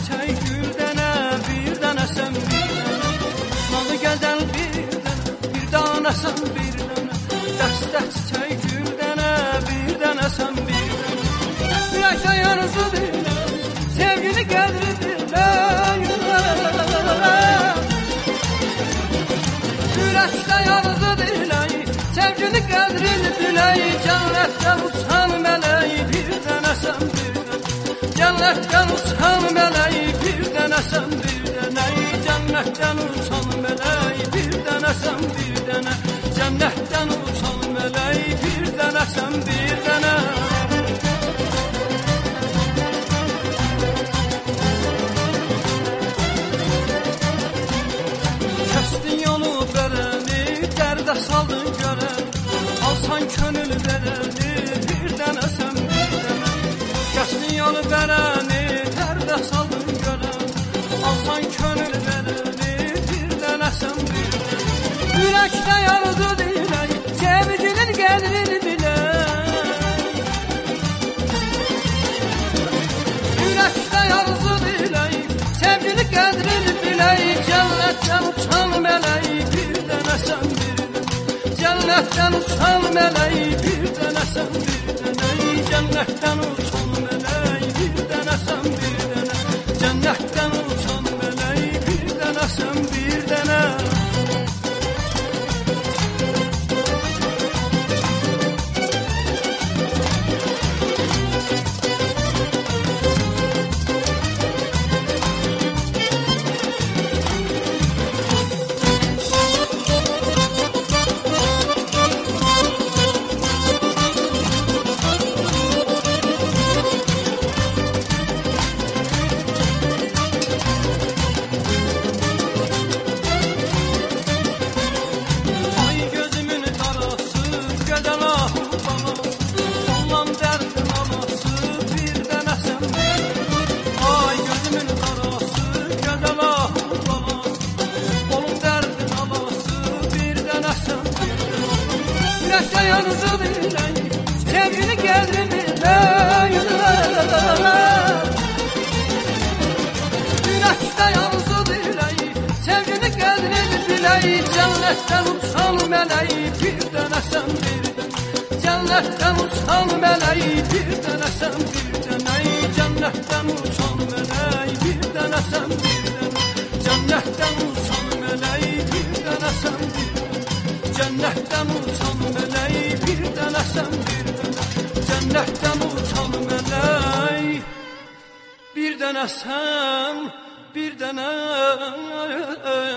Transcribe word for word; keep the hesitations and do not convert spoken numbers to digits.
çiçək gül dənə, bir dənəsən bir dənə. Nalı gəzəl bir dənə, bir dənəsən bir dənə. Dəstə çiçək gül dənə, bir dənəsən bir dənə. Ürəkdə yarısı dilə, sevgini qədri dilə. Ürəkdə yarısı dilə, sevgini qədrini bilə. Cənnətdən uçan mələk, bir dənəsən bir dənə. Cənnətdən uçan mələk, bir dənəsən bir dənə. Cənnətdən uçan mələk, bir dənəsən bir dənə. Cənnətdən uçan mələk, bir dənəsən bir dənə. Kəsdin yolu verəni, dərdə saldın görəni. Alsan könül verəni, bir dənəsən bir dənə. Kəsdin yolu verəni, dərdə saldın görəni. Alsan könül verəni, bir dənəsən bir dənə. Ürəkdə yarıdı dilək, sevginin qədrini bilək. Ürəkdə yarıdı dilək, sevginin qədrini bilək. Cənnətdən uçan mələk, bir dənəsən bir dənə. Cənnətdən uçan mələk, bir dənəsən bir dənə. Cənnətdən uçan mələk, bir dənəsən bir dənə. Cənnətdən uçan mələk, bir dənəsən bir dənə. Ürəkdə yarısı dilək, sevgini qədrini bilək. Ürəkdə yarısı dilək, sevgini qədrini bilək. Cənnətdən uçan mələk, bir dənəsən bir dənə. Cənnətdən uçan mələk, bir dənəsən bir dənə. Cənnətdən uçan mələk, bir dənəsən bir dənə. Cənnətdən uçan mələk, bir dənəsən bir dənə. Cənnətdən uçan mələk, bir dənəsən bir dənə. Cənnətdən uçan mələk, bir dənəsən bir dənə.